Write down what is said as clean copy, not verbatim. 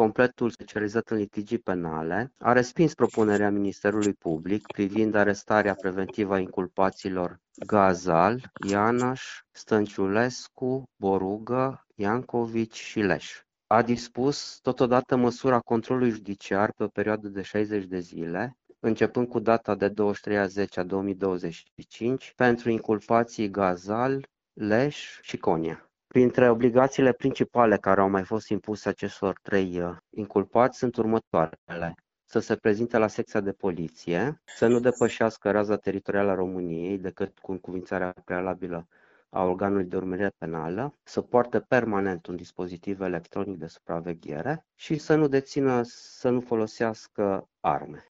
completul specializat în litigii penale a respins propunerea Ministerului Public privind arestarea preventivă a inculpaților Gazal, Ianaș, Stănciulescu, Borugă, Iancovici și Leș. A dispus totodată măsura controlului judiciar pe o perioadă de 60 de zile, începând cu data de 23/10/2025, pentru inculpații Gazal, Leș și Conia. Printre obligațiile principale care au mai fost impuse acestor trei inculpați sunt următoarele: să se prezinte la secția de poliție, să nu depășească raza teritorială a României decât cu încuvințarea prealabilă a organului de urmărire penală, să poarte permanent un dispozitiv electronic de supraveghere și să nu dețină, să nu folosească arme.